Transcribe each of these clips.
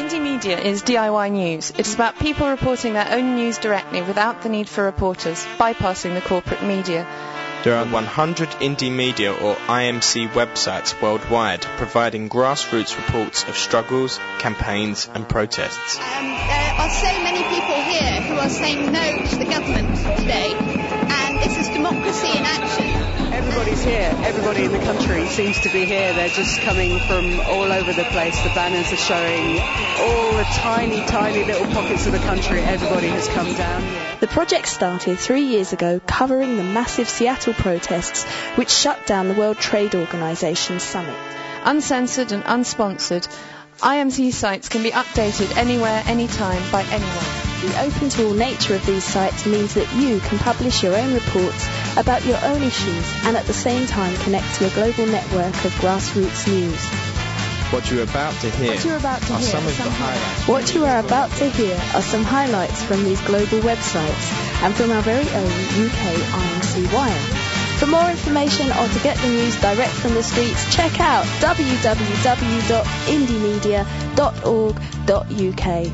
Indie Media is DIY news. It is about people reporting their own news directly without the need for reporters, bypassing the corporate media. There are 100 Indie Media or IMC websites worldwide providing grassroots reports of struggles, campaigns and protests. There are so many people here who are saying no to the government today, and this is democracy in action. Everybody's here. Everybody in the country seems to be here. They're just coming from all over the place. The banners are showing all the tiny, tiny little pockets of the country. Everybody has come down here. The project started 3 years ago, covering the massive Seattle protests which shut down the World Trade Organization's summit. Uncensored and unsponsored, IMC sites can be updated anywhere, anytime, by anyone. The open to all nature of these sites means that you can publish your own reports about your own issues and at the same time connect to a global network of grassroots news. What you are about to hear are some of the highlights. What you are about to hear are some highlights from these global websites and from our very own UK IMC Wire. For more information or to get the news direct from the streets, check out www.indiemedia.org.uk.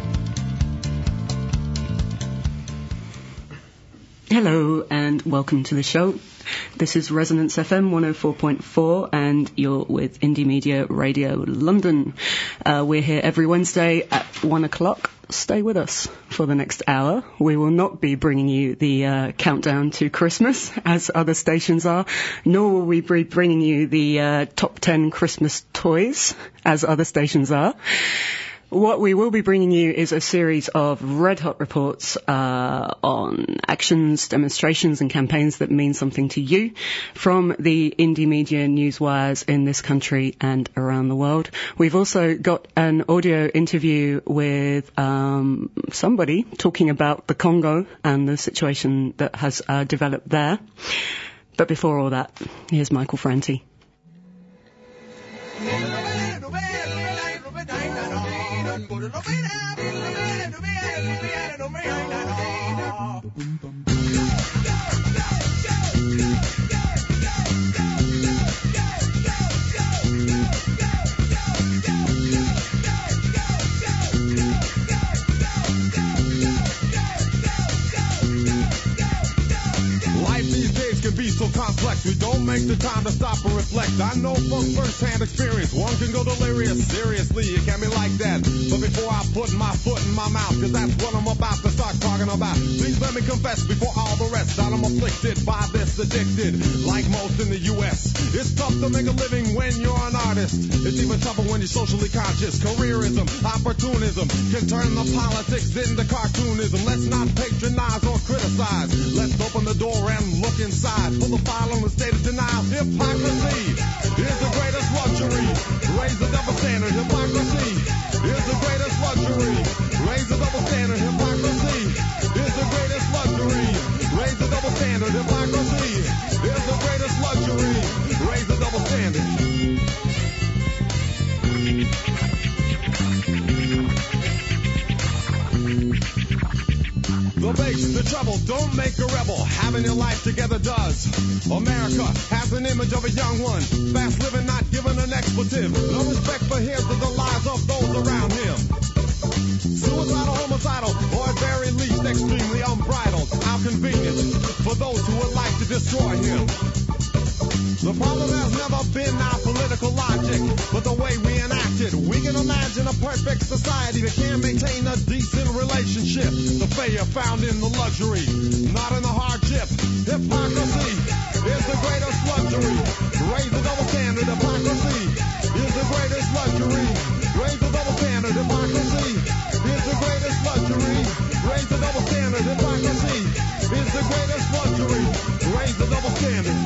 Hello and welcome to the show. This is Resonance FM 104.4 and you're with Indie Media Radio London. We're here every Wednesday at 1 o'clock. Stay with us for the next hour. We will not be bringing you the countdown to Christmas as other stations are, nor will we be bringing you the top 10 Christmas toys as other stations are. What we will be bringing you is a series of red-hot reports on actions, demonstrations and campaigns that mean something to you from the indie media newswires in this country and around the world. We've also got an audio interview with somebody talking about the Congo and the situation that has developed there. But before all that, here's Michael Franti. So complex, we don't make the time to stop and reflect. I know from first-hand experience, one can go delirious. Seriously, it can be like that. But before I put my foot in my mouth, cause that's what I'm about to start talking about, please let me confess before all the rest that I'm afflicted by this addicted. Like most in the U.S., it's tough to make a living when you're an artist. It's even tougher when you're socially conscious. Careerism, opportunism can turn the politics into cartoonism. Let's not patronize or criticize. Let's open the door and look inside. For the following state of denial, hypocrisy is the greatest luxury. Raise the double standard, hypocrisy is the greatest luxury. Raise the double standard, hypocrisy is the greatest luxury. Raise the double standard, hypocrisy is the greatest luxury. Raise the double standard. The bass, the trouble, don't make a rebel. Having your life together does. America has an image of a young one. Fast living, not given an expletive. No respect for his or the lives of those around him. Suicidal, homicidal, or at very least extremely unbridled. How convenient for those who would like to destroy him. The problem has never been our political logic, but the way we enact it. We can imagine a perfect society that can maintain a decent relationship. The failure found in the luxury, not in the hardship. Hypocrisy is the greatest luxury. Raise the double standard. Hypocrisy is the greatest luxury. Raise the double standard. Hypocrisy is the greatest luxury. Raise the double standard. Hypocrisy is the greatest luxury. Raise the double standard.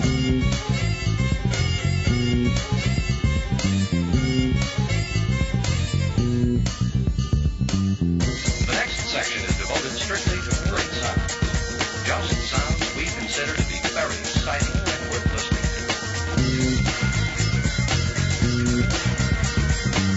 The next section is devoted strictly to great sound. Just sounds we consider to be very exciting and worth listening to.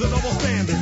a double standard.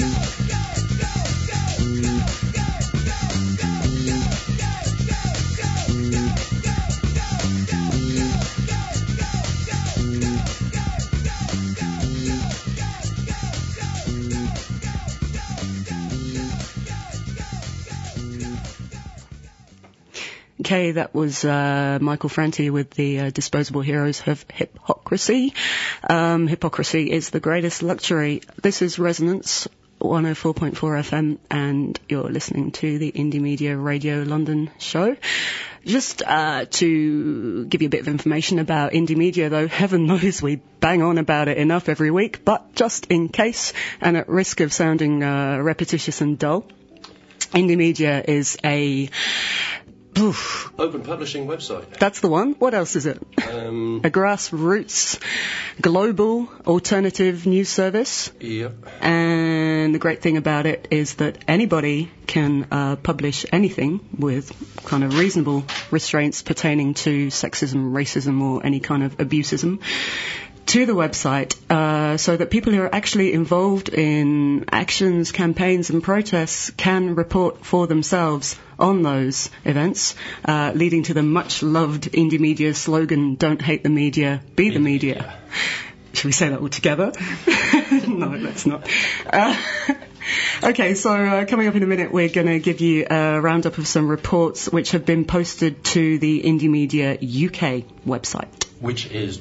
Okay, that was Michael Franti with the Disposable Heroes of Hypocrisy. Hypocrisy is the greatest luxury. This is Resonance 104.4 FM, and you're listening to the Indie Media Radio London show. Just to give you a bit of information about Indie Media, though, heaven knows we bang on about it enough every week, but just in case, and at risk of sounding repetitious and dull, Indie Media is a open publishing website. That's the one. What else is it? A grassroots, global, alternative news service. Yep. And the great thing about it is that anybody can publish anything with kind of reasonable restraints pertaining to sexism, racism, or any kind of abusism to the website, so that people who are actually involved in actions, campaigns and protests can report for themselves on those events, leading to the much-loved Indie Media slogan, "Don't hate the media, be the media." Should we say that all together? No, let's not. Okay, so coming up in a minute, we're going to give you a roundup of some reports which have been posted to the Indie Media UK website, which is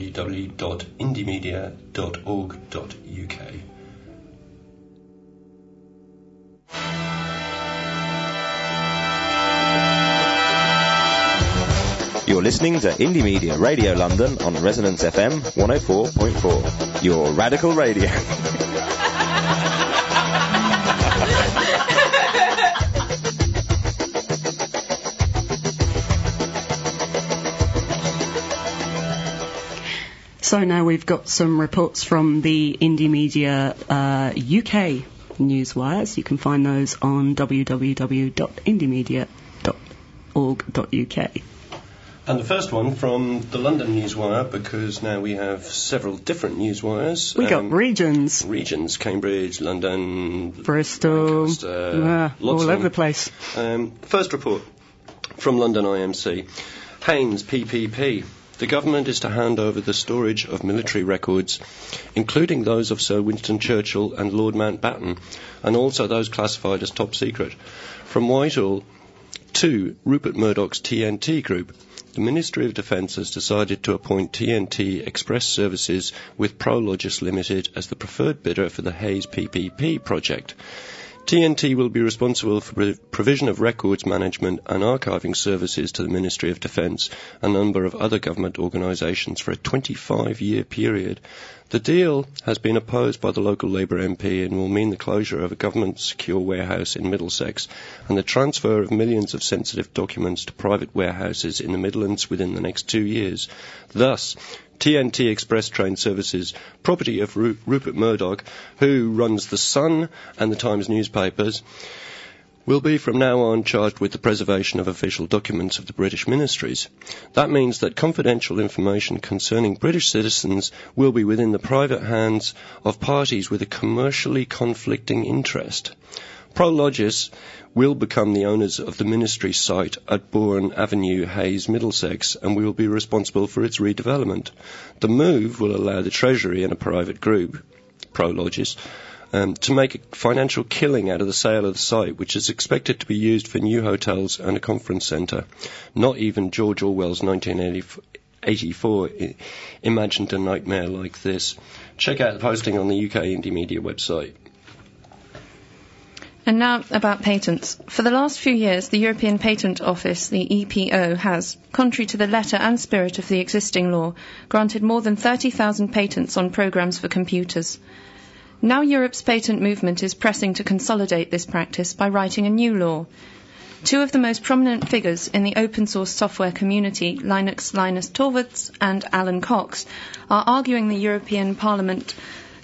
www.indiemedia.org.uk. You're listening to Indie Media Radio London on Resonance FM 104.4. Your radical radio. So now we've got some reports from the Indie Media UK newswires. You can find those on www.indiemedia.org.uk. And the first one from the London Newswire, because now we have several different newswires. We got regions. Regions, Cambridge, London, Bristol, all over the place. First report from London IMC. Haynes PPP. The government is to hand over the storage of military records, including those of Sir Winston Churchill and Lord Mountbatten, and also those classified as top secret, from Whitehall to Rupert Murdoch's TNT Group. The Ministry of Defence has decided to appoint TNT Express Services with Prologis Limited as the preferred bidder for the Hayes PPP project. TNT will be responsible for provision of records management and archiving services to the Ministry of Defence and a number of other government organisations for a 25-year period. The deal has been opposed by the local Labour MP and will mean the closure of a government secure warehouse in Middlesex and the transfer of millions of sensitive documents to private warehouses in the Midlands within the next 2 years. Thus, TNT Express Train Services, property of Rupert Murdoch, who runs The Sun and the Times newspapers, will be from now on charged with the preservation of official documents of the British ministries. That means that confidential information concerning British citizens will be within the private hands of parties with a commercially conflicting interest. Prologis will become the owners of the ministry site at Bourne Avenue, Hayes, Middlesex, and we will be responsible for its redevelopment. The move will allow the Treasury and a private group, Prologis, to make a financial killing out of the sale of the site, which is expected to be used for new hotels and a conference centre. Not even George Orwell's 1984 imagined a nightmare like this. Check out the posting on the UK Indie Media website. And now about patents. For the last few years, the European Patent Office, the EPO, has, contrary to the letter and spirit of the existing law, granted more than 30,000 patents on programs for computers. Now Europe's patent movement is pressing to consolidate this practice by writing a new law. Two of the most prominent figures in the open-source software community, Linus Torvalds and Alan Cox, are urging the European Parliament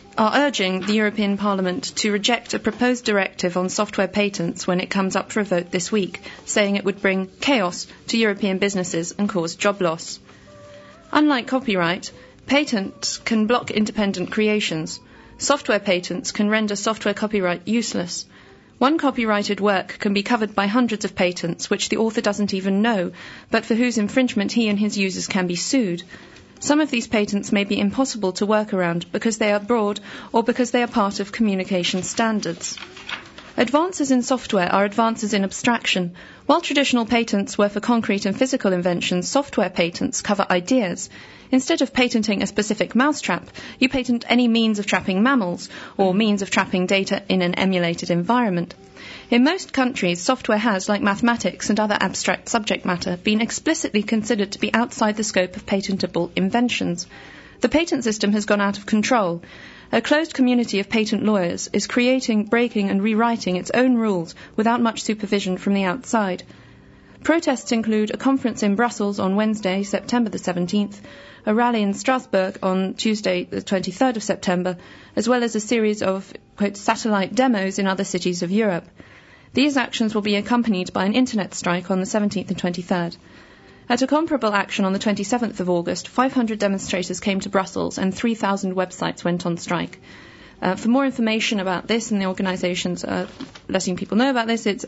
to reject a proposed directive on software patents when it comes up for a vote this week, saying it would bring chaos to European businesses and cause job loss. Unlike copyright, patents can block independent creations. Software patents can render software copyright useless. One copyrighted work can be covered by hundreds of patents which the author doesn't even know, but for whose infringement he and his users can be sued. Some of these patents may be impossible to work around because they are broad or because they are part of communication standards. Advances in software are advances in abstraction. While traditional patents were for concrete and physical inventions, software patents cover ideas. Instead of patenting a specific mousetrap, you patent any means of trapping mammals or means of trapping data in an emulated environment. In most countries, software has, like mathematics and other abstract subject matter, been explicitly considered to be outside the scope of patentable inventions. The patent system has gone out of control. A closed community of patent lawyers is creating, breaking and rewriting its own rules without much supervision from the outside. Protests include a conference in Brussels on Wednesday, September the 17th, a rally in Strasbourg on Tuesday, the 23rd of September, as well as a series of, quote, satellite demos in other cities of Europe. These actions will be accompanied by an internet strike on the 17th and 23rd. At a comparable action on the 27th of August, 500 demonstrators came to Brussels and 3,000 websites went on strike. For more information about this and the organisations letting people know about this, it's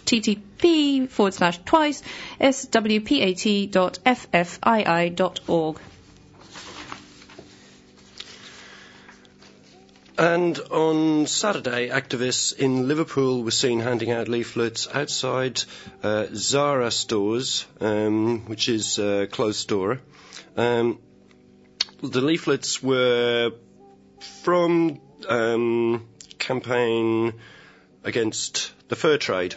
http://swpat.ffii.org. And on Saturday, activists in Liverpool were seen handing out leaflets outside Zara stores, which is a closed store. The leaflets were from campaign against the fur trade,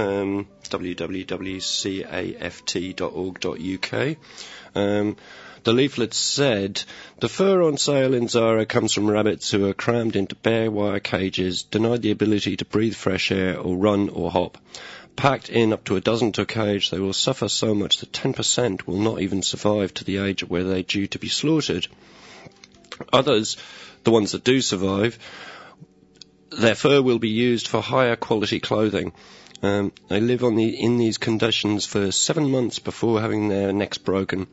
www.caft.org.uk. The leaflet said, "The fur on sale in Zara comes from rabbits who are crammed into bare wire cages, denied the ability to breathe fresh air or run or hop. Packed in up to a dozen to a cage, they will suffer so much that 10% will not even survive to the age where they're due to be slaughtered. Others, the ones that do survive, their fur will be used for higher quality clothing. They live in these conditions for 7 months before having their necks broken."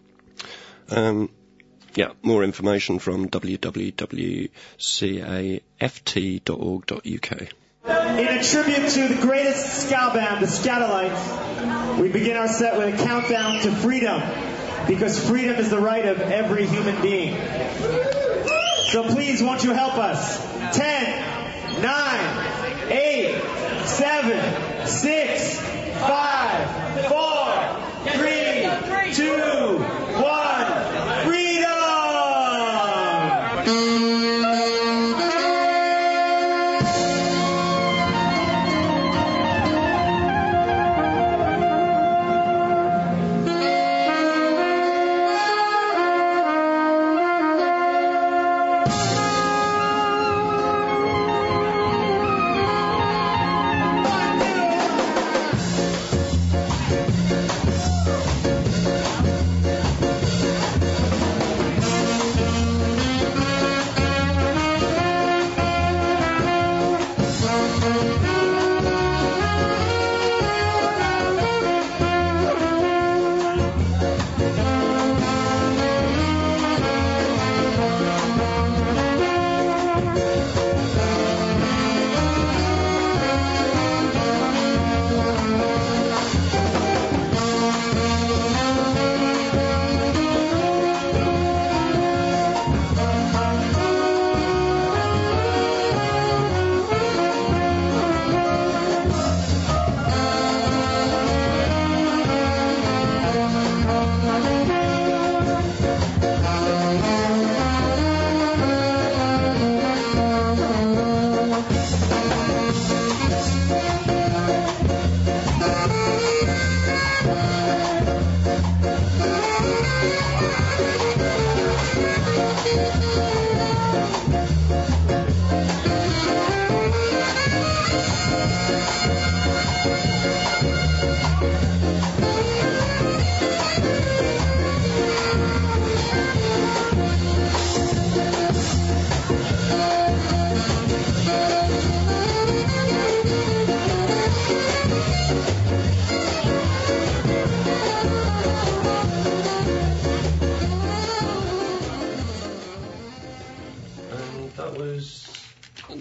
More information from www.caft.org.uk. In a tribute to the greatest ska band, the Scatolites, we begin our set with a countdown to freedom, because freedom is the right of every human being. So please, won't you help us? 10, 9, 8, 7, 6, 5, 4, 3, 2, 1, freedom!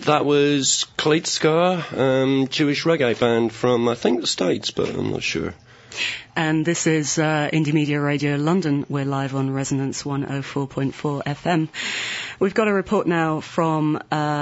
That was Kleitskar, Jewish reggae band from, I think, the States, but I'm not sure. And this is Indie Media Radio London. We're live on Resonance 104.4 FM. We've got a report now from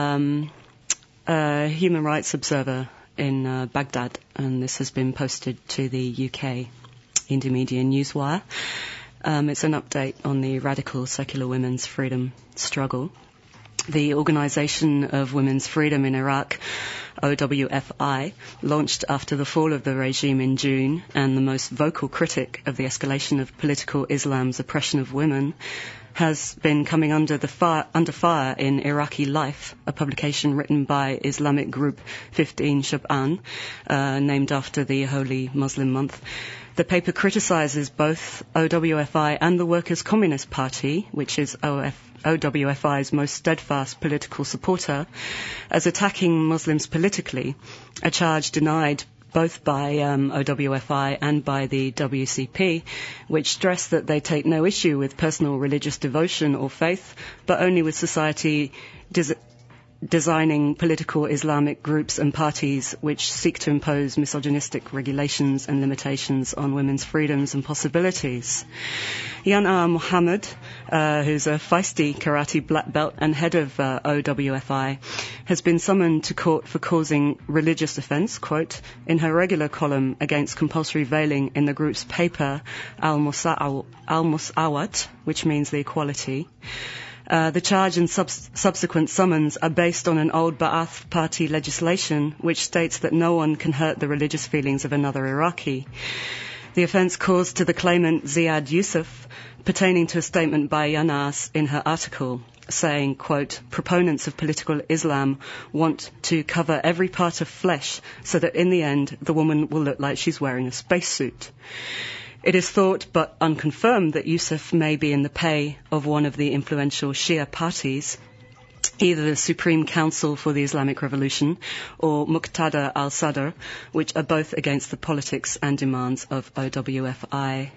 a Human Rights Observer in Baghdad, and this has been posted to the UK Indie Media Newswire. It's an update on the radical secular women's freedom struggle. The Organisation of Women's Freedom in Iraq, OWFI, launched after the fall of the regime in June, and the most vocal critic of the escalation of political Islam's oppression of women, has been coming under fire in Iraqi Life, a publication written by Islamic group 15 Sha'ban, named after the holy Muslim month. The paper criticises both OWFI and the Workers' Communist Party, which is OWFI's most steadfast political supporter, as attacking Muslims politically, a charge denied both by OWFI and by the WCP, which stress that they take no issue with personal religious devotion or faith, but only with society designing political Islamic groups and parties which seek to impose misogynistic regulations and limitations on women's freedoms and possibilities. Yana Mohammed, who's a feisty karate black belt and head of OWFI, has been summoned to court for causing religious offence, quote, in her regular column against compulsory veiling in the group's paper Al-Musawat, which means the equality. The charge and subsequent summons are based on an old Ba'ath Party legislation which states that no one can hurt the religious feelings of another Iraqi. The offence caused to the claimant Ziad Yusuf, pertaining to a statement by Yanas in her article, saying, quote, proponents of political Islam want to cover every part of flesh so that in the end the woman will look like she's wearing a spacesuit. It is thought, but unconfirmed, that Yusuf may be in the pay of one of the influential Shia parties, either the Supreme Council for the Islamic Revolution or Muqtada al-Sadr, which are both against the politics and demands of OWFI.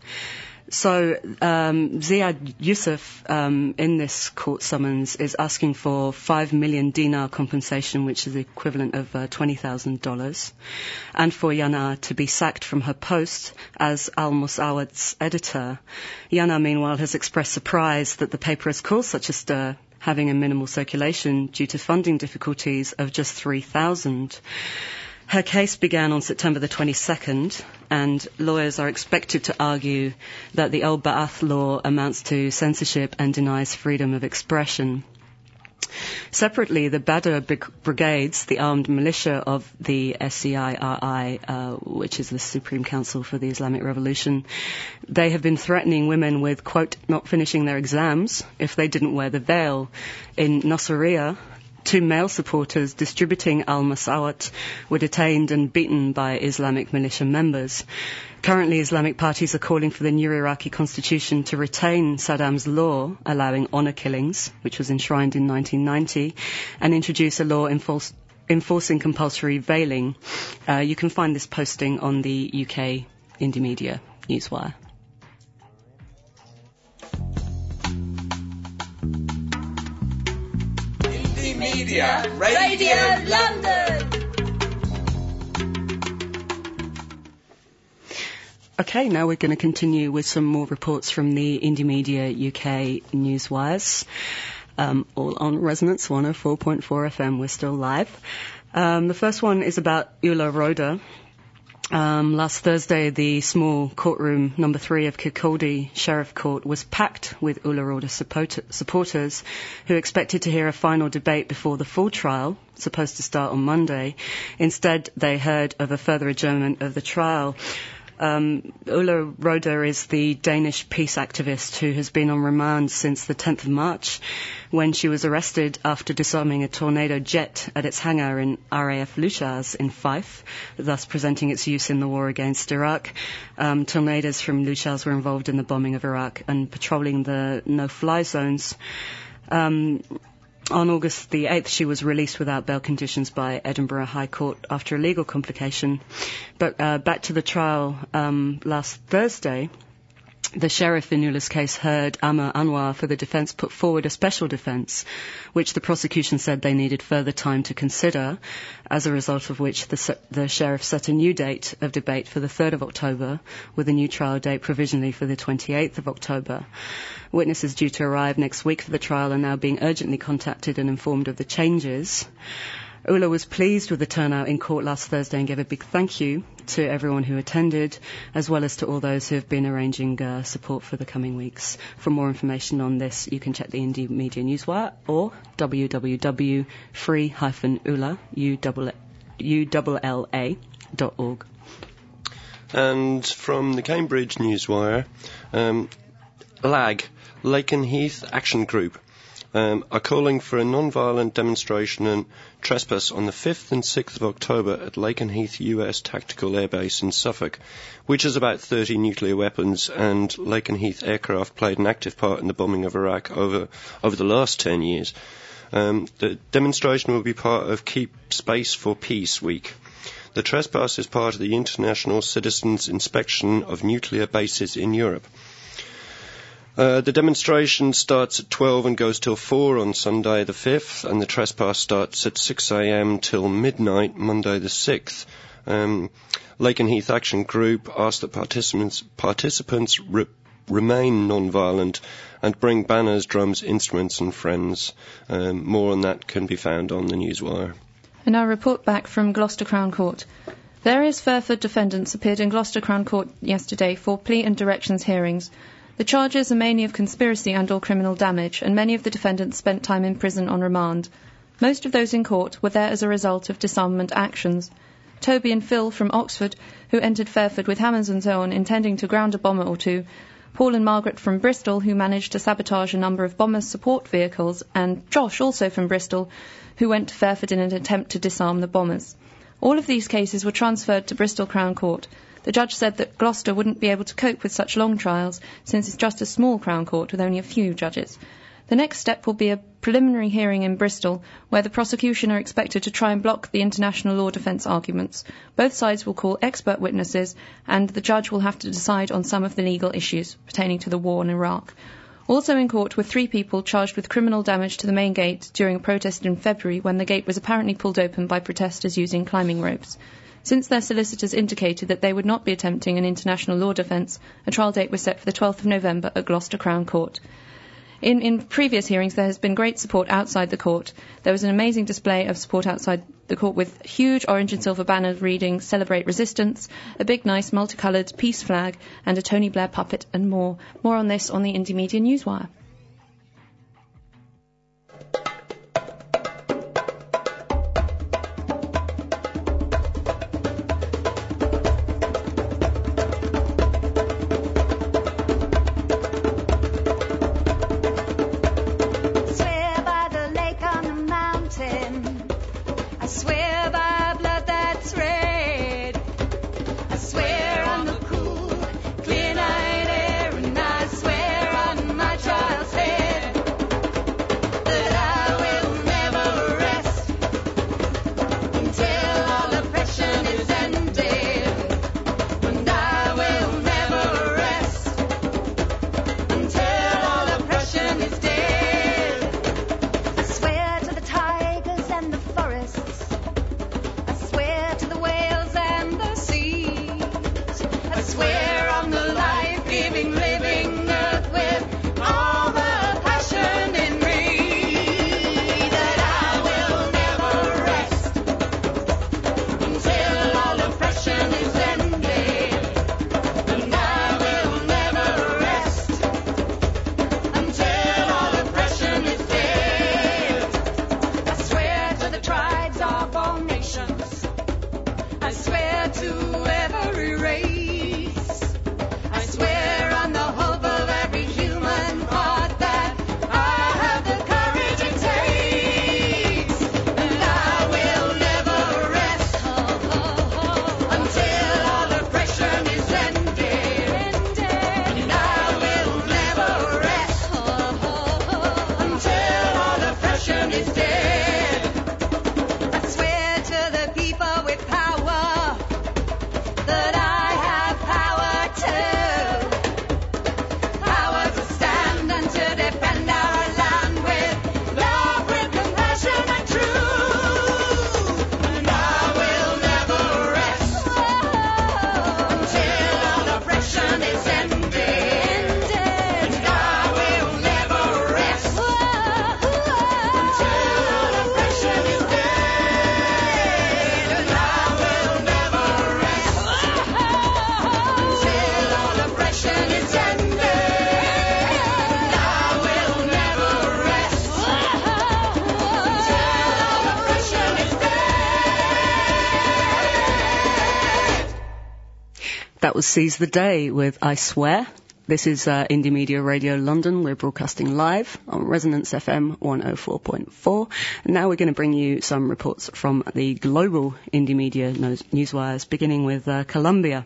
So Ziad Yusuf, in this court summons, is asking for 5 million dinar compensation, which is the equivalent of $20,000, and for Yana to be sacked from her post as Al-Musawat's editor. Yana, meanwhile, has expressed surprise that the paper has caused such a stir, having a minimal circulation due to funding difficulties of just 3,000. Her case began on September the 22nd, and lawyers are expected to argue that the Old Ba'ath law amounts to censorship and denies freedom of expression. Separately, the Badr Brigades, the armed militia of the SCIRI, which is the Supreme Council for the Islamic Revolution, they have been threatening women with, quote, not finishing their exams if they didn't wear the veil. In Nasiriyah, 2 male supporters distributing Al-Musawat were detained and beaten by Islamic militia members. Currently, Islamic parties are calling for the new Iraqi constitution to retain Saddam's law allowing honour killings, which was enshrined in 1990, and introduce a law enforcing compulsory veiling. You can find this posting on the UK Indie Media Newswire. Media Radio London. Okay, now we're going to continue with some more reports from the Indie Media UK Newswires, all on Resonance 104.4 FM. We're still live. The first one is about Ula Roda. Last Thursday, the small courtroom number 3 of Kirkcaldy Sheriff Court was packed with Ula Roda supporters who expected to hear a final debate before the full trial, supposed to start on Monday. Instead, they heard of a further adjournment of the trial. Ula Roda is the Danish peace activist who has been on remand since the 10th of March, when she was arrested after disarming a Tornado jet at its hangar in RAF Luchas in Fife, thus presenting its use in the war against Iraq. Tornadoes from Luchas were involved in the bombing of Iraq and patrolling the no-fly zones. On August the 8th, she was released without bail conditions by Edinburgh High Court after a legal complication. But back to the trial last Thursday, The sheriff in Ula's case heard Amr Anwar for the defence put forward a special defence, which the prosecution said they needed further time to consider, as a result of which the sheriff set a new date of debate for the 3rd of October, with a new trial date provisionally for the 28th of October. Witnesses due to arrive next week for the trial are now being urgently contacted and informed of the changes. Ula was pleased with the turnout in court last Thursday and gave a big thank you to everyone who attended, as well as to all those who have been arranging support for the coming weeks. For more information on this, you can check the Indie Media Newswire or www.free-ulla.org. And from the Cambridge Newswire, LAG, Lakenheath Action Group, are calling for a non-violent demonstration and trespass on the 5th and 6th of October at Lakenheath US Tactical Air Base in Suffolk, which has about 30 nuclear weapons, and Lakenheath aircraft played an active part in the bombing of Iraq over the last 10 years. The demonstration will be part of Keep Space for Peace Week. The trespass is part of the International Citizens Inspection of Nuclear Bases in Europe. The demonstration starts at 12 and goes till 4 on Sunday the 5th, and the trespass starts at 6 a.m. till midnight, Monday the 6th. Lakenheath Action Group asked that participants remain non-violent and bring banners, drums, instruments and friends. More on that can be found on the Newswire. And our report back from Gloucester Crown Court. Various Fairford defendants appeared in Gloucester Crown Court yesterday for plea and directions hearings. The charges are mainly of conspiracy and/or criminal damage, and many of the defendants spent time in prison on remand. Most of those in court were there as a result of disarmament actions. Toby and Phil from Oxford, who entered Fairford with hammers and so on, intending to ground a bomber or two, Paul and Margaret from Bristol, who managed to sabotage a number of bombers' support vehicles, and Josh, also from Bristol, who went to Fairford in an attempt to disarm the bombers. All of these cases were transferred to Bristol Crown Court. The judge said that Gloucester wouldn't be able to cope with such long trials, since it's just a small Crown Court with only a few judges. The next step will be a preliminary hearing in Bristol, where the prosecution are expected to try and block the international law defence arguments. Both sides will call expert witnesses, and the judge will have to decide on some of the legal issues pertaining to the war in Iraq. Also in court were 3 people charged with criminal damage to the main gate during a protest in February, when the gate was apparently pulled open by protesters using climbing ropes. Since their solicitors indicated that they would not be attempting an international law defence, a trial date was set for the 12th of November at Gloucester Crown Court. In previous hearings, there has been great support outside the court. There was an amazing display of support outside the court with huge orange and silver banners reading "Celebrate Resistance," a big, nice, multicoloured peace flag, and a Tony Blair puppet, and more. More on this on the Indie Media Newswire. Child. That was Seize the Day with I Swear. This is Indie Media Radio London. We're broadcasting live on Resonance FM 104.4. And now we're going to bring you some reports from the global Indie Media newswires, beginning with Colombia,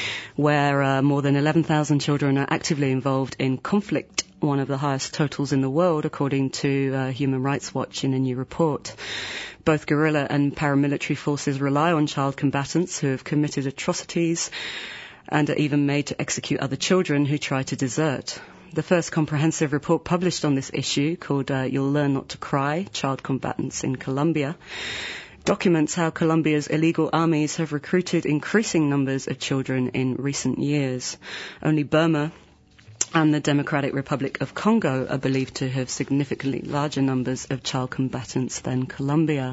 where more than 11,000 children are actively involved in conflict, one of the highest totals in the world, according to Human Rights Watch in a new report. Both guerrilla and paramilitary forces rely on child combatants who have committed atrocities and are even made to execute other children who try to desert. The first comprehensive report published on this issue, called You'll Learn Not to Cry, Child Combatants in Colombia, documents how Colombia's illegal armies have recruited increasing numbers of children in recent years. Only Burma and the Democratic Republic of Congo are believed to have significantly larger numbers of child combatants than Colombia.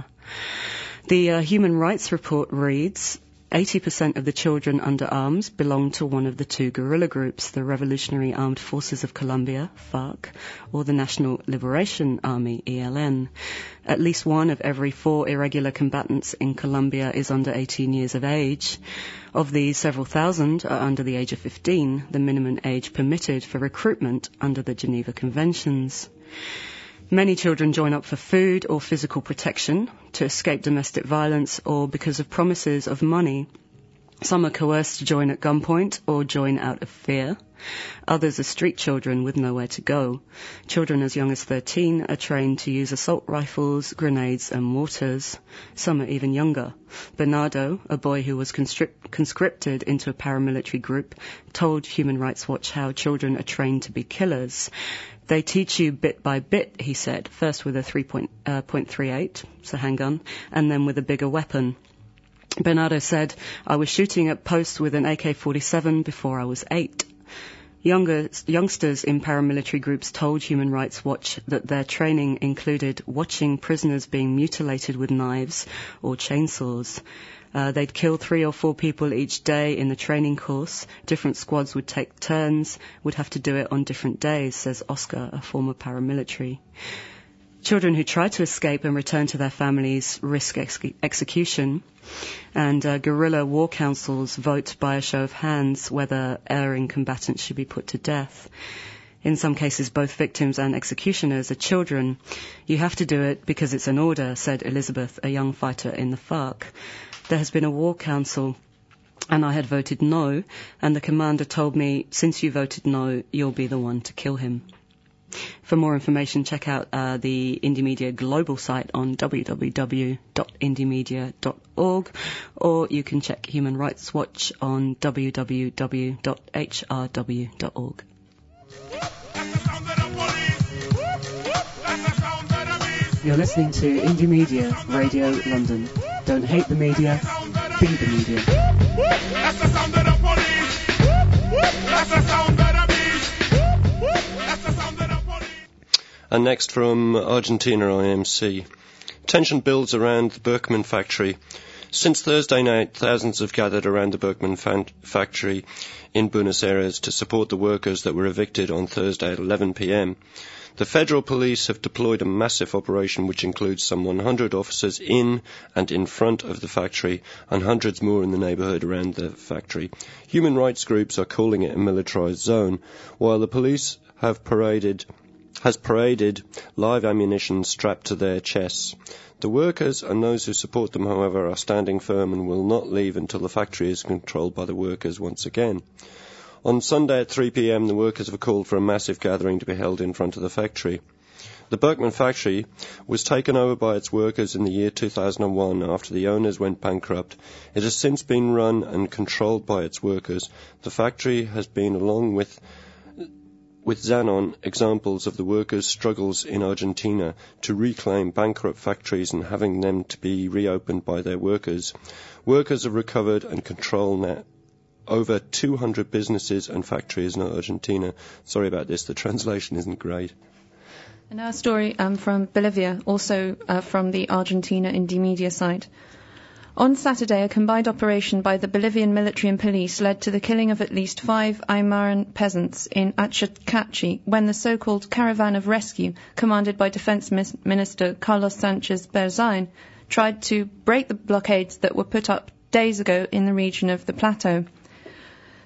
The Human Rights Report reads, 80% of the children under arms belong to one of the two guerrilla groups, the Revolutionary Armed Forces of Colombia, FARC, or the National Liberation Army, ELN. At least one of every 4 irregular combatants in Colombia is under 18 years of age. Of these, several thousand are under the age of 15, the minimum age permitted for recruitment under the Geneva Conventions. Many children join up for food or physical protection, to escape domestic violence, or because of promises of money. Some are coerced to join at gunpoint or join out of fear. Others are street children with nowhere to go. Children as young as 13 are trained to use assault rifles, grenades and mortars. Some are even younger. Bernardo, a boy who was conscripted into a paramilitary group, told Human Rights Watch how children are trained to be killers. They teach you bit by bit, he said, first with a 3.38, it's a handgun, and then with a bigger weapon. Bernardo said, I was shooting at posts with an AK-47 before I was 8. Youngsters in paramilitary groups told Human Rights Watch that their training included watching prisoners being mutilated with knives or chainsaws. They'd kill 3 or 4 people each day in the training course. Different squads would take turns, would have to do it on different days, says Oscar, a former paramilitary. Children who try to escape and return to their families risk execution, and guerrilla war councils vote by a show of hands whether erring combatants should be put to death. In some cases, both victims and executioners are children. You have to do it because it's an order, said Elizabeth, a young fighter in the FARC. There has been a war council, and I had voted no, and the commander told me, since you voted no, you'll be the one to kill him. For more information, check out the Indie Media global site on www.indiemedia.org, or you can check Human Rights Watch on www.hrw.org. You're listening to Indie Media Radio London. Don't hate the media, be the media. That's the sound of the police. That's the sound of the beast. That's the sound of the police. And next from Argentina IMC. Tension builds around the Berkman factory. Since Thursday night, thousands have gathered around the Berkman factory in Buenos Aires to support the workers that were evicted on Thursday at 11 p.m. The federal police have deployed a massive operation which includes some 100 officers in and in front of the factory and hundreds more in the neighbourhood around the factory. Human rights groups are calling it a militarised zone, while the police has paraded live ammunition strapped to their chests. The workers and those who support them, however, are standing firm and will not leave until the factory is controlled by the workers once again. On Sunday at 3 p.m, the workers have called for a massive gathering to be held in front of the factory. The Berkman factory was taken over by its workers in the year 2001 after the owners went bankrupt. It has since been run and controlled by its workers. The factory has been, along with Zanon, examples of the workers' struggles in Argentina to reclaim bankrupt factories and having them to be reopened by their workers. Workers have recovered and control now over 200 businesses and factories in Argentina. Sorry about this, the translation isn't great. And now a story from Bolivia, also from the Argentina Indie Media site. On Saturday, a combined operation by the Bolivian military and police led to the killing of at least 5 Aymaran peasants in Achacachi when the so-called Caravan of Rescue, commanded by Defense Minister Carlos Sanchez Berzain, tried to break the blockades that were put up days ago in the region of the Plateau.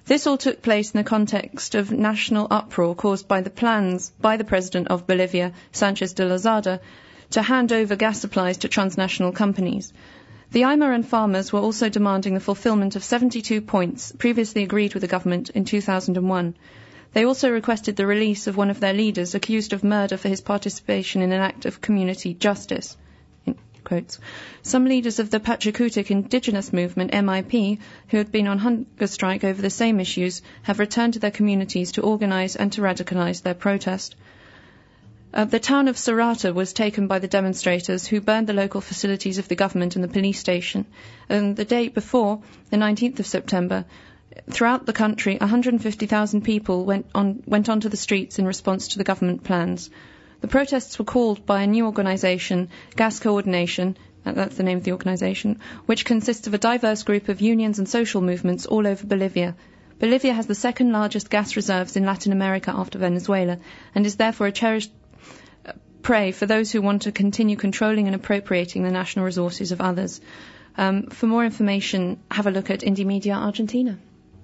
This all took place in the context of national uproar caused by the plans by the president of Bolivia, Sanchez de Lozada, to hand over gas supplies to transnational companies. The Aymaran farmers were also demanding the fulfilment of 72 points previously agreed with the government in 2001. They also requested the release of one of their leaders accused of murder for his participation in an act of community justice. In quotes. Some leaders of the Pachakutik indigenous movement, MIP, who had been on hunger strike over the same issues, have returned to their communities to organise and to radicalise their protest. The town of Sarata was taken by the demonstrators, who burned the local facilities of the government and the police station. And the day before, the 19th of September, throughout the country, 150,000 people went onto the streets in response to the government plans. The protests were called by a new organisation, Gas Coordination, that's the name of the organisation, which consists of a diverse group of unions and social movements all over Bolivia. Bolivia has the second largest gas reserves in Latin America after Venezuela, and is therefore a cherished prey for those who want to continue controlling and appropriating the national resources of others. For more information, have a look at Indie Media Argentina.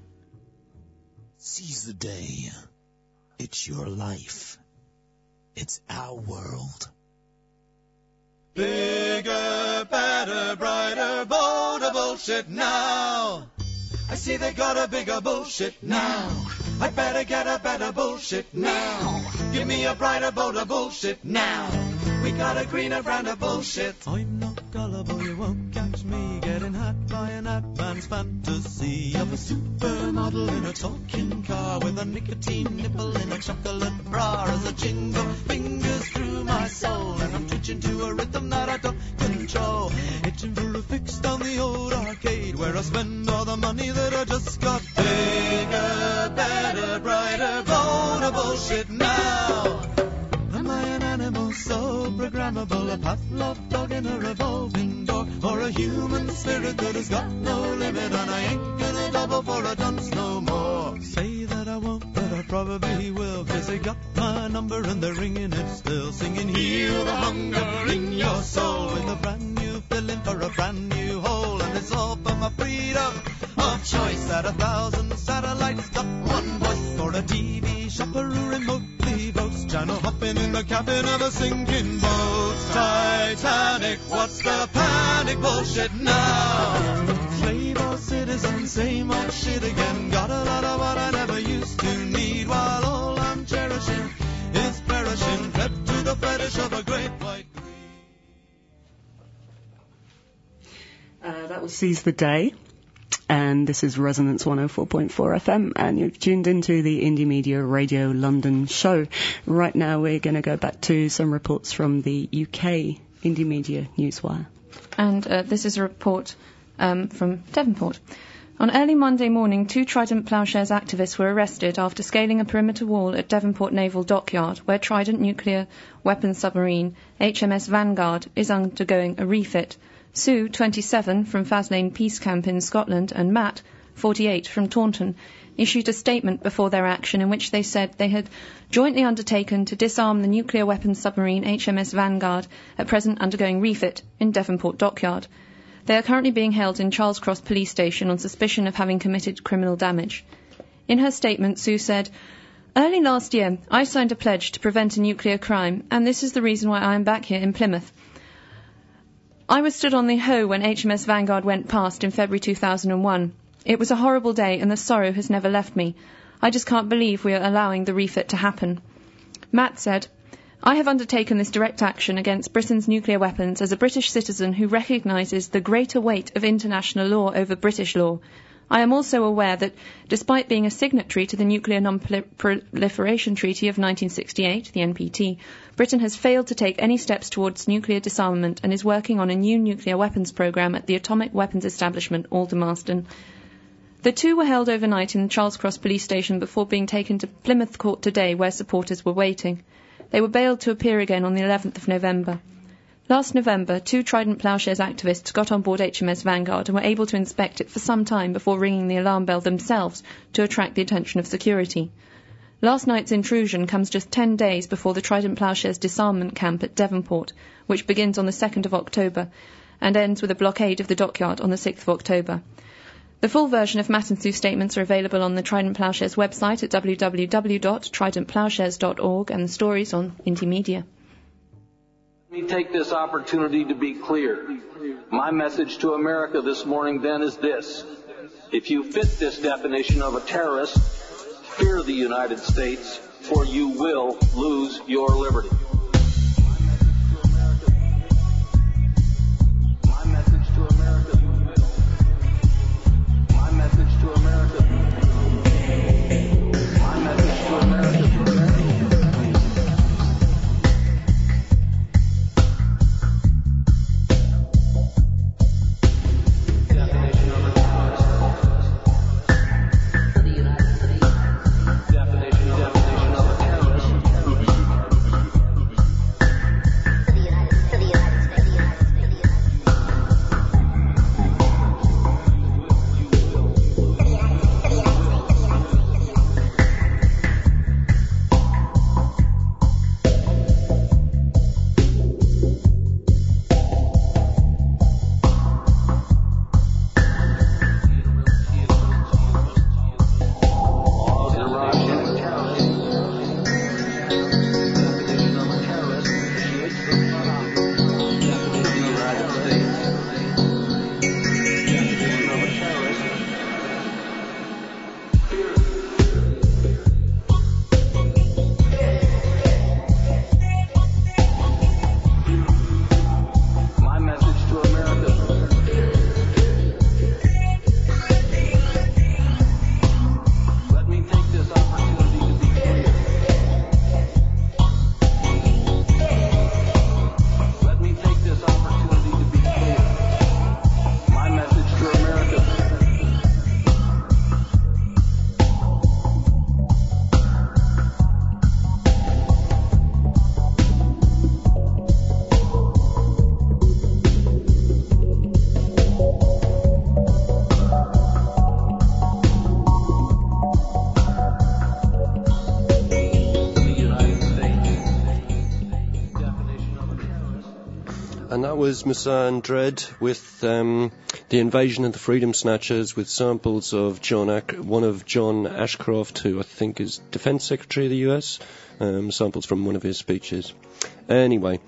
Seize the day. It's your life. It's our world. Bigger, better, brighter, bolder bullshit now. I see they got a bigger bullshit now. I better get a better bullshit now. Give me a brighter, bolder bullshit now. We got a greener, browner bullshit. I'm not gullible, you won't catch me getting hacked by an ad man's fantasy of a supermodel in a talking car with a nicotine nipple in a chocolate bra as a jingle fingers through my soul, and I'm twitching to a rhythm that I don't control, itching for a fix down the old arcade where I spend all the money that I just got. Bigger, better, brighter, bolder bullshit now. Am I an animal so programmable, a Pavlov dog in a revolving door, or a human spirit that has got no limit, and I ain't gonna double for a dunce no more. Say that I won't, but I probably will, 'cause they got my number and they're ringing it still, singing heal the hunger in your soul, with a brand new filling for a brand new hole, and it's all for my freedom of choice, that 1,000 satellites got one voice, or a TV shopper who remotely votes, channel hopping in the cabin of a sinking boat. Titanic, what's the panic bullshit now? Slave or citizen, same old shit again. Got a lot of what I never used to need, while all I'm cherishing is perishing, fled to the fetish of a great white greed. That was Seize the Day. And this is Resonance 104.4 FM, and you've tuned into the Indie Media Radio London show. Right now we're going to go back to some reports from the UK Indie Media Newswire. And this is a report from Devonport. On early Monday morning, 2 Trident Ploughshares activists were arrested after scaling a perimeter wall at Devonport Naval Dockyard, where Trident nuclear weapons submarine HMS Vanguard is undergoing a refit. Sue, 27, from Faslane Peace Camp in Scotland, and Matt, 48, from Taunton, issued a statement before their action in which they said they had jointly undertaken to disarm the nuclear weapons submarine HMS Vanguard, at present undergoing refit in Devonport Dockyard. They are currently being held in Charles Cross Police Station on suspicion of having committed criminal damage. In her statement, Sue said, "Early last year, I signed a pledge to prevent a nuclear crime, and this is the reason why I am back here in Plymouth. I was stood on the Hoe when HMS Vanguard went past in February 2001. It was a horrible day, and the sorrow has never left me. I just can't believe we are allowing the refit to happen." Matt said, "I have undertaken this direct action against Britain's nuclear weapons as a British citizen who recognises the greater weight of international law over British law. I am also aware that, despite being a signatory to the Nuclear Non-Proliferation Treaty of 1968, the NPT, Britain has failed to take any steps towards nuclear disarmament and is working on a new nuclear weapons programme at the Atomic Weapons Establishment, Aldermaston." The 2 were held overnight in the Charles Cross Police Station before being taken to Plymouth Court today, where supporters were waiting. They were bailed to appear again on the 11th of November. Last November, 2 Trident Ploughshares activists got on board HMS Vanguard and were able to inspect it for some time before ringing the alarm bell themselves to attract the attention of security. Last night's intrusion comes just 10 days before the Trident Ploughshares disarmament camp at Devonport, which begins on the 2nd of October and ends with a blockade of the dockyard on the 6th of October. The full version of Matt and Sue's statements are available on the Trident Ploughshares website at www.tridentploughshares.org and the stories on Indie Media. Let me take this opportunity to be clear. My message to America this morning then is this. If you fit this definition of a terrorist, fear the United States, for you will lose your liberty. My message to America. My message to America. My message to America. And that was Messiah Dread with the Invasion of the Freedom Snatchers, with samples of one of John Ashcroft, who I think is Defense Secretary of the US, samples from one of his speeches. Anyway,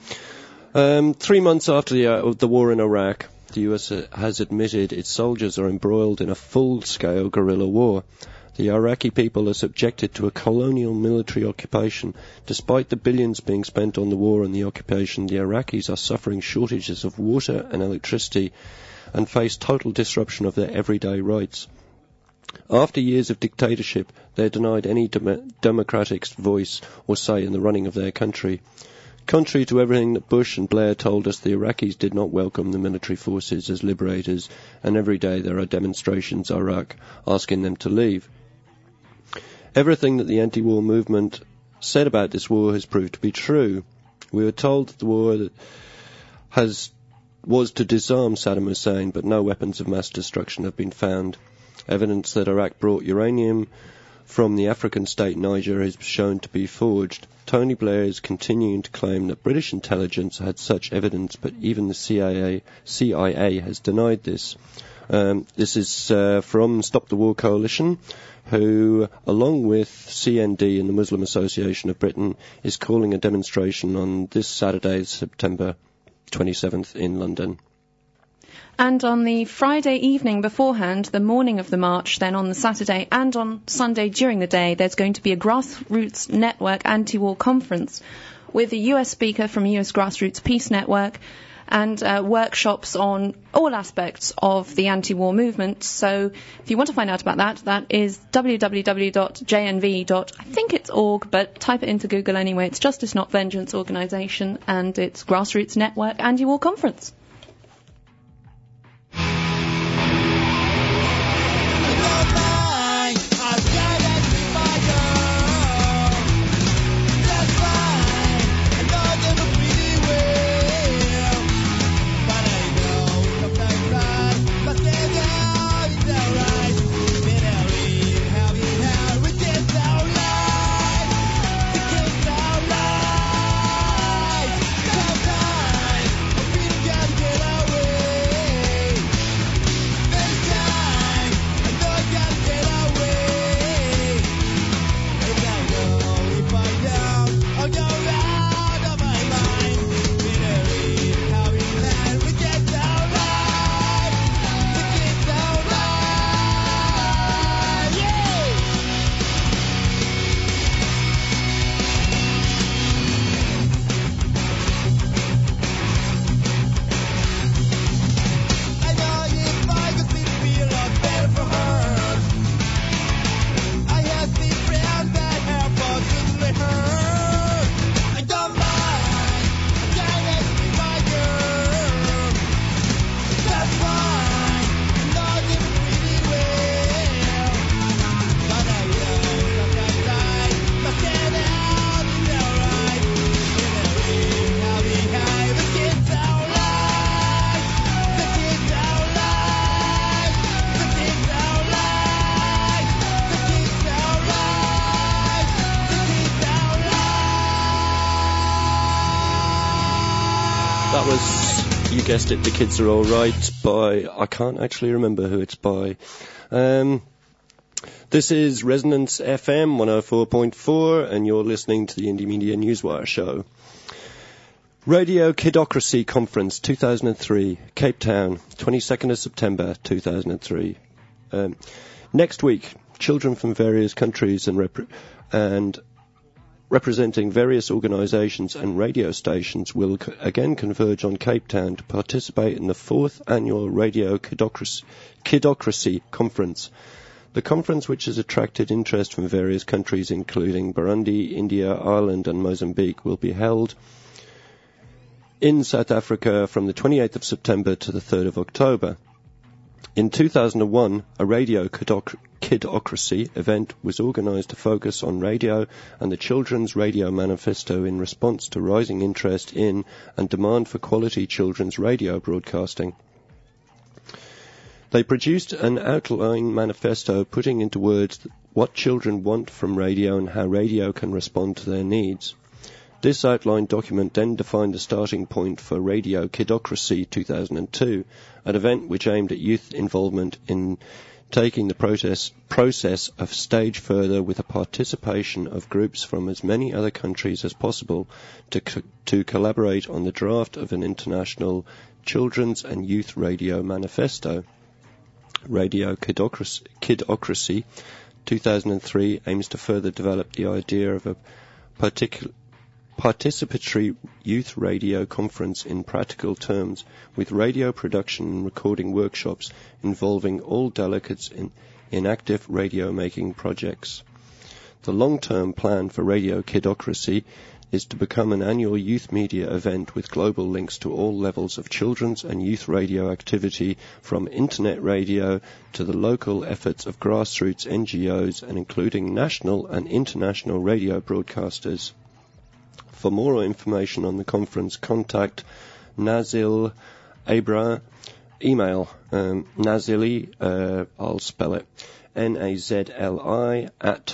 3 months after the war in Iraq, the US has admitted its soldiers are embroiled in a full-scale guerrilla war. The Iraqi people are subjected to a colonial military occupation. Despite the billions being spent on the war and the occupation, the Iraqis are suffering shortages of water and electricity and face total disruption of their everyday rights. After years of dictatorship, they are denied any democratic voice or say in the running of their country. Contrary to everything that Bush and Blair told us, the Iraqis did not welcome the military forces as liberators, and every day there are demonstrations in Iraq asking them to leave. Everything that the anti-war movement said about this war has proved to be true. We were told that the war was to disarm Saddam Hussein, but no weapons of mass destruction have been found. Evidence that Iraq brought uranium from the African state Niger is shown to be forged. Tony Blair is continuing to claim that British intelligence had such evidence, but even the CIA has denied this. This is from Stop the War Coalition, who, along with CND and the Muslim Association of Britain, is calling a demonstration on this Saturday, September 27th in London. And on the Friday evening beforehand, the morning of the march, then on the Saturday and on Sunday during the day, there's going to be a Grassroots Network anti-war conference with a US speaker from US Grassroots Peace Network and workshops on all aspects of the anti-war movement. So if you want to find out about that, that is www.jnv. I think it's org, but type it into Google anyway. It's Justice Not Vengeance organisation, and it's Grassroots Network Anti-War Conference. guessed it, The Kids Are Alright by, I can't actually remember who it's by. This is Resonance FM 104.4 and you're listening to the Indie Media Newswire show. Radio Kidocracy Conference 2003, Cape Town, 22nd of September 2003. Next week, children from various countries and representing various organisations and radio stations will again converge on Cape Town to participate in the 4th annual Radio Kidocracy Conference. The conference, which has attracted interest from various countries including Burundi, India, Ireland and Mozambique, will be held in South Africa from the 28th of September to the 3rd of October. In 2001, a Radio Kidocracy event was organised to focus on radio and the Children's Radio Manifesto in response to rising interest in and demand for quality children's radio broadcasting. They produced an outline manifesto putting into words what children want from radio and how radio can respond to their needs. This outline document then defined the starting point for Radio Kidocracy 2002, an event which aimed at youth involvement in taking the process of stage further with the participation of groups from as many other countries as possible to collaborate on the draft of an international children's and youth radio manifesto. Radio Kidocracy 2003 aims to further develop the idea of a participatory youth radio conference in practical terms, with radio production and recording workshops involving all delegates in active radio making projects. The long-term plan for Radio Kidocracy is to become an annual youth media event with global links to all levels of children's and youth radio activity, from internet radio to the local efforts of grassroots NGOs and including national and international radio broadcasters. For more information on the conference, contact Nazil Abra, email Nazili, I'll spell it, Nazli at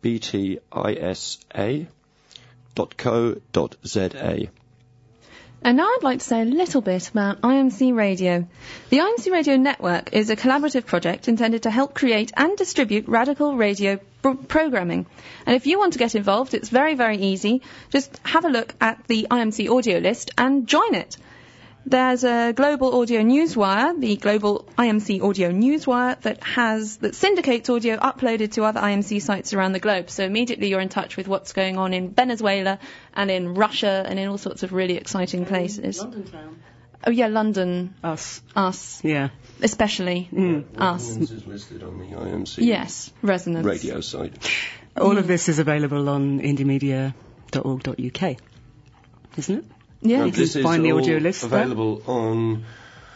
btisa.co.za. And now I'd like to say a little bit about IMC Radio. The IMC Radio Network is a collaborative project intended to help create and distribute radical radio programming. And if you want to get involved, it's very, very easy. Just have a look at the IMC audio list and join it. There's a global audio newswire, the global IMC audio newswire, that syndicates audio uploaded to other IMC sites around the globe. So immediately you're in touch with what's going on in Venezuela and in Russia and in all sorts of really exciting places. London town. Oh yeah, London. Us. Yeah. Especially us. Resonance is listed on the IMC Resonance radio site. All of this is available on indiemedia.org.uk, isn't it? Yeah, you can find the audio list available on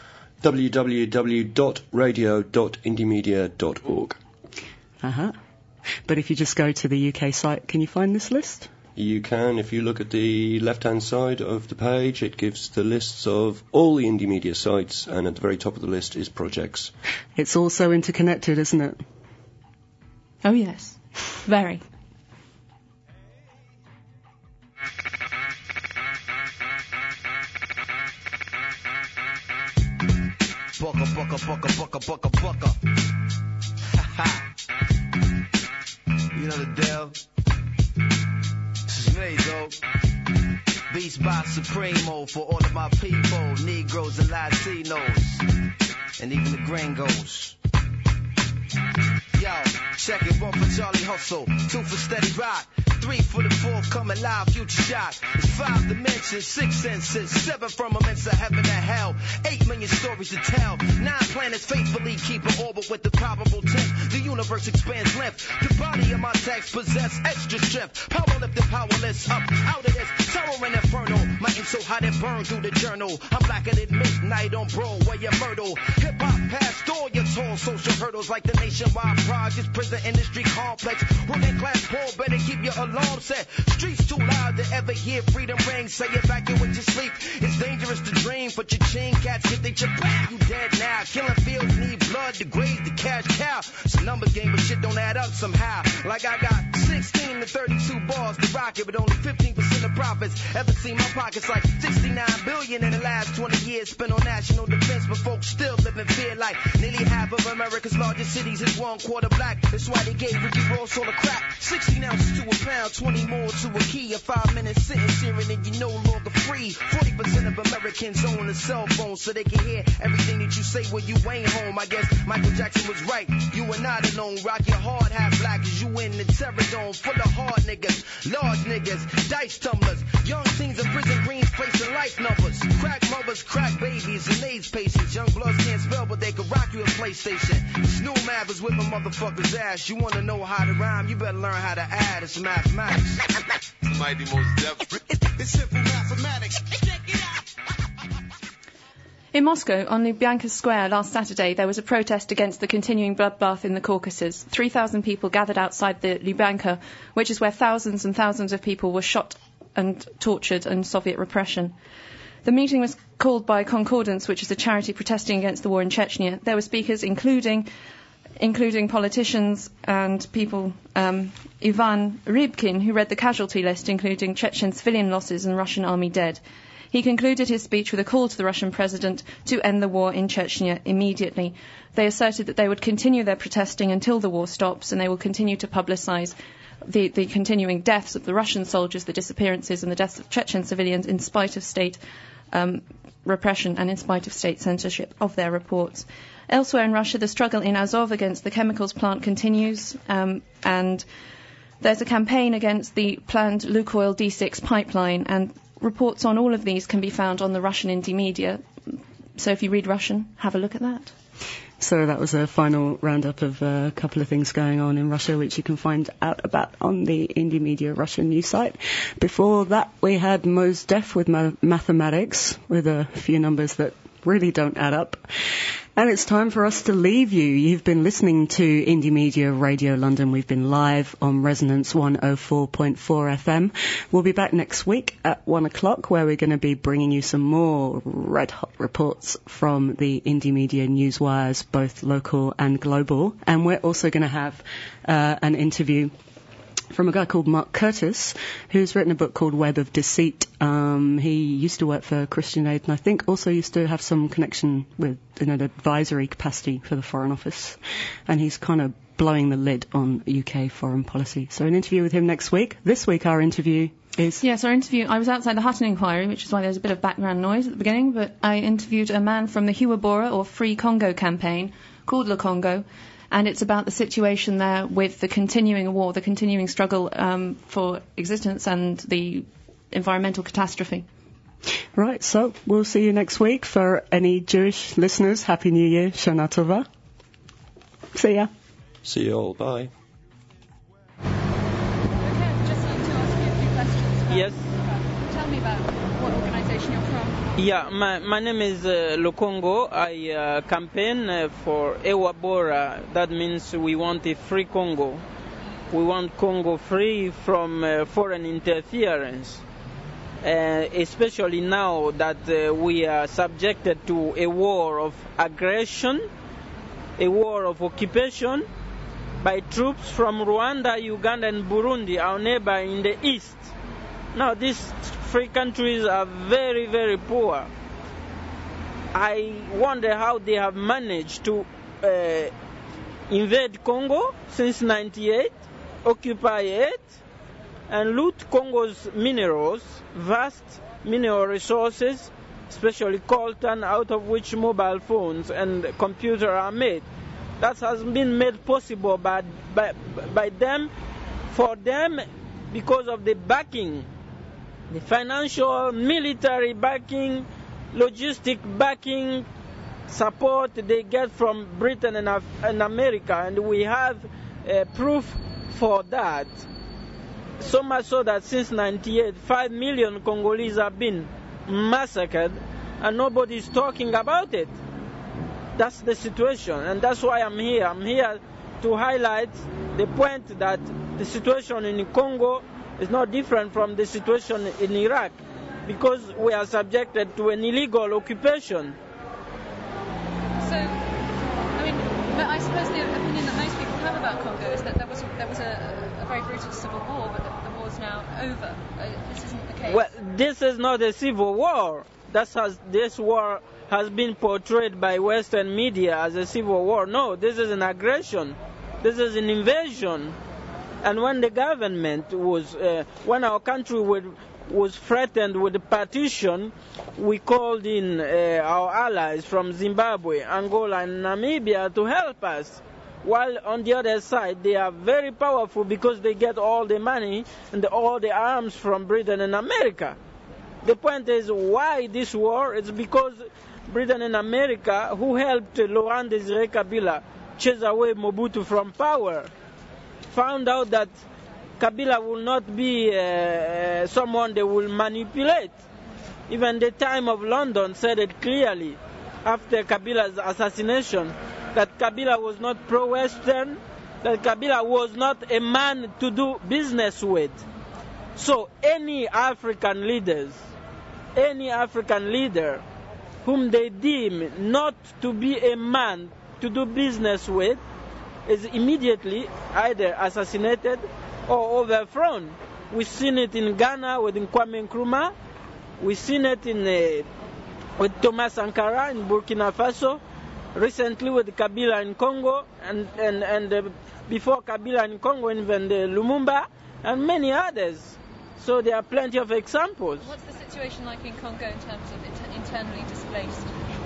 www.radio.indiemedia.org. But if you just go to the UK site, can you find this list? You can. If you look at the left-hand side of the page, it gives the lists of all the Indie Media sites, and at the very top of the list is projects. It's also interconnected, isn't it? Oh, yes. Very. Bucka. You know the deal. This is me, though. Beats by Supremo for all of my people, Negroes and Latinos, and even the gringos. Yo, check it, 1 for Charlie Hustle, 2 for Steady Rock, 3 for the forthcoming live future shot. It's 5 dimensions, 6 senses, 7 firmaments of heaven and hell, 8 million stories to tell, 9 planets faithfully keep an orbit with the probable 10th. The universe expands length. The body of my text possess extra strength. Power lifted, powerless, up out of this terror and inferno. My ink so hot it burned through the journal. I'm blacker than midnight on Broadway and Myrtle. Hip hop past all your tall social hurdles like the nationwide projects, prison industry complex. Working class poor better keep your alarm set. Streets too loud to ever hear freedom ring. Say it back in with your sleep. It's dangerous to dream, but your chin cats get they chip back. You dead now. Killing fields need blood to graze the cash cow. It's a number game, but shit don't add up somehow. Like I got 16 16 to 32 bars to rock it, but only 15% of profits. Ever seen my pockets like 69 billion in the last 20 years spent on national defense, but folks still live in fear like nearly half of America's largest cities is 1/4 black. That's why they gave Ricky Ross all the crack. 16 ounces to a pound, 20 more to a key. A 5-minute sentence here and then you're no longer free. 40% of Americans own a cell phone so they can hear everything that you say when you ain't home. I guess Michael Jackson was right. You are not alone. Rock your hard, half black as you in the terror dome. Full of hard niggas, large niggas, dice tumblers. Young teens in prison greens placing life numbers. Crack mothers, crack babies, and AIDS patients. Young bloods can't spell, but they can rock you a PlayStation. Snoop Mav is whipping motherfuckers' ass. You wanna know how to rhyme? You better learn how to add. It's mathematics. Mighty most deaf. It's simple mathematics. Check it out. In Moscow, on Lubyanka Square last Saturday, there was a protest against the continuing bloodbath in the Caucasus. 3,000 people gathered outside the Lubyanka, which is where thousands and thousands of people were shot and tortured in Soviet repression. The meeting was called by Concordance, which is a charity protesting against the war in Chechnya. There were speakers including politicians and people, Ivan Rybkin, who read the casualty list, including Chechen civilian losses and Russian army dead. He concluded his speech with a call to the Russian president to end the war in Chechnya immediately. They asserted that they would continue their protesting until the war stops, and they will continue to publicise the continuing deaths of the Russian soldiers, the disappearances and the deaths of Chechen civilians in spite of state repression and in spite of state censorship of their reports. Elsewhere in Russia, the struggle in Azov against the chemicals plant continues, and there's a campaign against the planned Lukoil D6 pipeline, and reports on all of these can be found on the Russian indie media. So if you read Russian, have a look at that. So that was a final roundup of a couple of things going on in Russia, which you can find out about on the Indie Media Russian news site. Before that, we had Mos Def with mathematics, with a few numbers that really don't add up. And it's time for us to leave you. You've been listening to Indie Media Radio London. We've been live on Resonance 104.4 FM. We'll be back next week at 1 o'clock, where we're going to be bringing you some more red-hot reports from the Indie Media newswires, both local and global. And we're also going to have an interview from a guy called Mark Curtis, who's written a book called Web of Deceit. He used to work for Christian Aid, and I think also used to have some connection with, in an advisory capacity for the Foreign Office. And he's kind of blowing the lid on UK foreign policy. So an interview with him next week. This week our interview is... Yes, our interview... I was outside the Hutton Inquiry, which is why there's a bit of background noise at the beginning, but I interviewed a man from the Huwabora, or Free Congo campaign, called Le Congo, and it's about the situation there with the continuing war, the continuing struggle for existence and the environmental catastrophe. Right, so we'll see you next week. For any Jewish listeners, Happy New Year, Shana Tova. See ya. See you all, bye. Okay, just like to ask you a few questions. Yes. Tell me about what organisation you're from. Yeah, my name is Lokongo. I campaign for Ewabora. That means we want a free Congo. We want Congo free from foreign interference, especially now that we are subjected to a war of aggression, a war of occupation by troops from Rwanda, Uganda and Burundi, our neighbor in the east. Now these three countries are very, very poor. I wonder how they have managed to invade Congo since 1998, occupy it, and loot Congo's minerals, vast mineral resources, especially coltan, out of which mobile phones and computers are made. That has been made possible by them, for them, because of the backing, the financial, military backing, logistic backing, support they get from Britain and America, and we have proof for that. So much so that since 1998, 5 million Congolese have been massacred, and nobody is talking about it. That's the situation, and that's why I'm here. I'm here to highlight the point that the situation in Congo is not different from the situation in Iraq, because we are subjected to an illegal occupation. So, I mean, but I suppose the opinion that most people have about Congo is that there was a very brutal civil war, but the war's now over. This isn't the case. Well, this is not a civil war. This war has been portrayed by Western media as a civil war. No, this is an aggression. This is an invasion. And when the government when our country was threatened with partition, we called in our allies from Zimbabwe, Angola, and Namibia to help us. While on the other side, they are very powerful because they get all the money and all the arms from Britain and America. The point is, why this war? It's because Britain and America, who helped Laurent Désiré Kabila chase away Mobutu from power, found out that Kabila will not be someone they will manipulate. Even the Time of London said it clearly after Kabila's assassination, that Kabila was not pro-Western, that Kabila was not a man to do business with. So any African leader whom they deem not to be a man to do business with is immediately either assassinated or overthrown. We've seen it in Ghana with Kwame Nkrumah. We've seen it with Thomas Sankara in Burkina Faso. Recently with Kabila in Congo, and before Kabila in Congo, even Lumumba, and many others. So there are plenty of examples. What's the situation like in Congo in terms of internally displaced?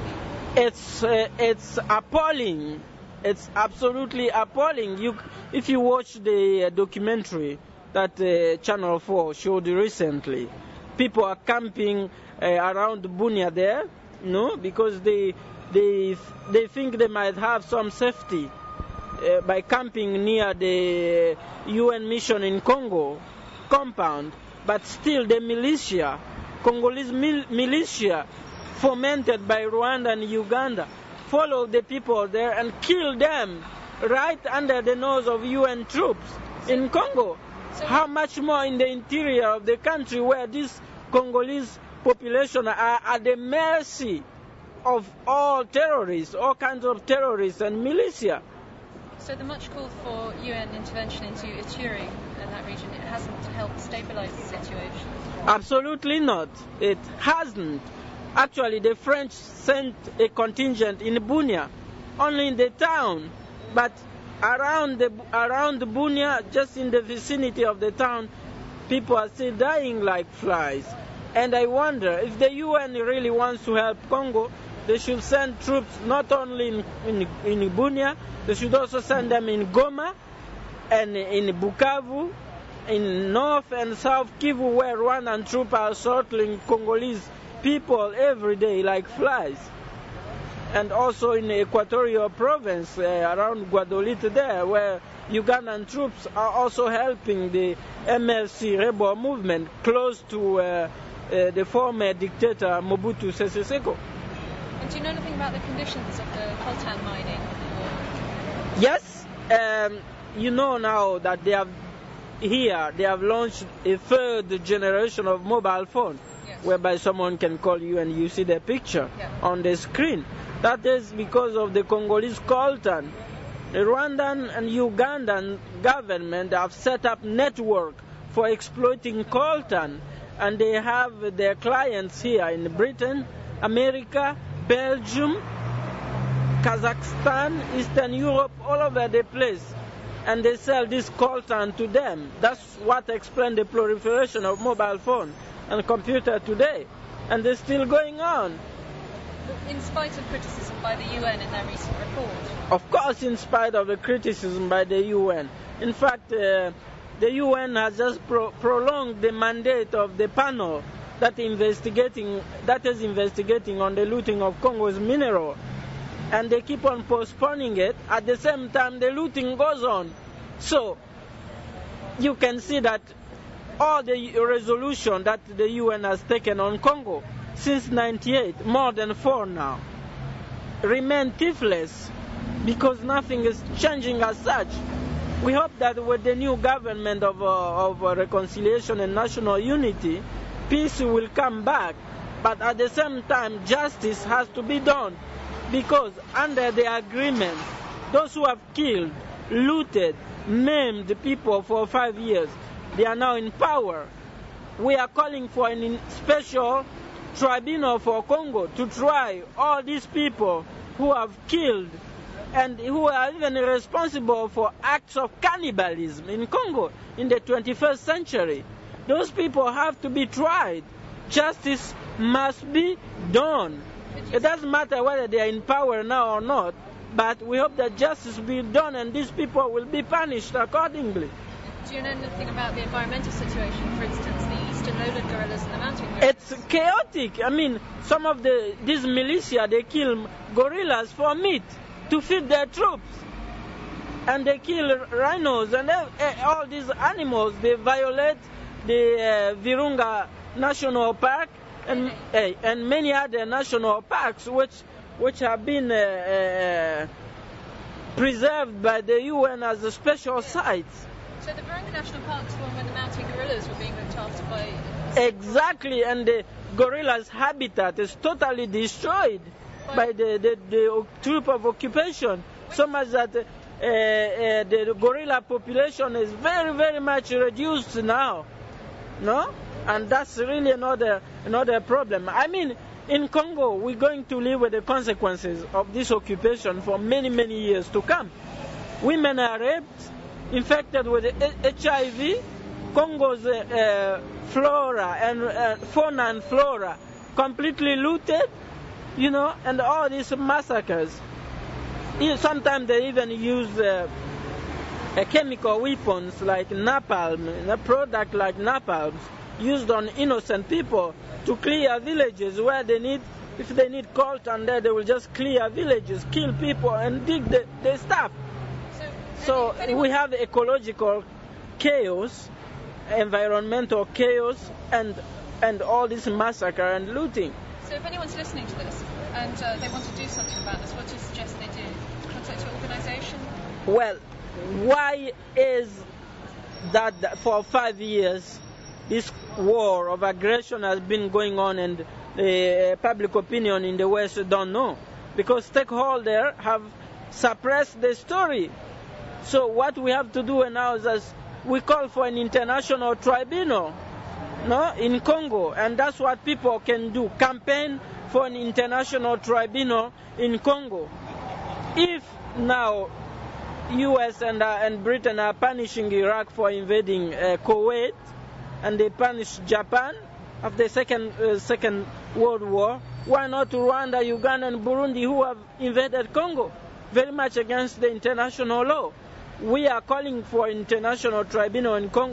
It's appalling. It's absolutely appalling. If you watch the documentary that Channel 4 showed recently, people are camping around Bunia there, because they think they might have some safety by camping near the UN mission in Congo compound, but still the militia, Congolese militia, fomented by Rwanda and Uganda, follow the people there and kill them right under the nose of UN troops in Congo. How much more in the interior of the country where this Congolese population are at the mercy of all terrorists, all kinds of terrorists and militia. So the much called for UN intervention into Ituri and that region, it hasn't helped stabilize the situation? Absolutely not. It hasn't. Actually, the French sent a contingent in Bunia, only in the town, but around Bunia, just in the vicinity of the town, people are still dying like flies. And I wonder, if the UN really wants to help Congo, they should send troops not only in Bunia, they should also send them in Goma and in Bukavu, in North and South Kivu, where Rwandan troops are assaulting Congolese people every day like flies. And also in the Equatorial Province, around Guadolite there, where Ugandan troops are also helping the MLC rebel movement close to the former dictator Mobutu Sese Seko. And do you know anything about the conditions of the coltan mining? Yes, you know now that they have launched a third generation of mobile phone, yes, whereby someone can call you and you see the picture on the screen. That is because of the Congolese coltan. The Rwandan and Ugandan government have set up network for exploiting coltan, and they have their clients here in Britain, America, Belgium, Kazakhstan, Eastern Europe, all over the place. And they sell this coltan to them. That's what explains the proliferation of mobile phone and computer today. And they're still going on. In spite of criticism by the UN in their recent report? Of course, in spite of the criticism by the UN. In fact, the UN has just prolonged the mandate of the panel that is investigating on the looting of Congo's mineral. And they keep on postponing it. At the same time, the looting goes on. So, you can see that all the resolution that the UN has taken on Congo since 1998, more than 4 now, remain toothless because nothing is changing as such. We hope that with the new government of reconciliation and national unity, peace will come back. But at the same time, justice has to be done. Because under the agreement, those who have killed looted, maimed people for 5 years. They are now in power. We are calling for a special tribunal for Congo to try all these people who have killed and who are even responsible for acts of cannibalism in Congo in the 21st century. Those people have to be tried. Justice must be done. It doesn't matter whether they are in power now or not, but we hope that justice will be done and these people will be punished accordingly. Do you know anything about the environmental situation, for instance, the eastern lowland gorillas and the mountain gorillas? It's chaotic. I mean, some of these militia, they kill gorillas for meat to feed their troops. And they kill rhinos and all these animals. They violate the Virunga National Park and many other national parks which have been preserved by the UN as a special sites. So the Virunga National Park is the one where the mountain gorillas were being looked after by... Exactly, and the gorillas' habitat is totally destroyed by the troop of occupation, so much that the gorilla population is very, very much reduced now. No? And that's really another problem. I mean, in Congo, we're going to live with the consequences of this occupation for many, many years to come. Women are raped, infected with HIV. Congo's flora and fauna and flora completely looted, and all these massacres. Sometimes they even use chemical weapons like napalm, a product like napalm, used on innocent people to clear villages where if they need coltan there, they will just clear villages, kill people and dig the stuff. So we have ecological chaos, environmental chaos, and all this massacre and looting. So if anyone's listening to this and they want to do something about this, what do you suggest they do? Contact your organisation? Well, why is that for 5 years this war of aggression has been going on and the public opinion in the West don't know? Because stakeholders have suppressed the story. So what we have to do now is we call for an international tribunal in Congo, and that's what people can do, campaign for an international tribunal in Congo. If now US and Britain are punishing Iraq for invading Kuwait, and they punish Japan after the Second World War, why not Rwanda, Uganda and Burundi, who have invaded Congo, very much against the international law? We are calling for international tribunal in Congo.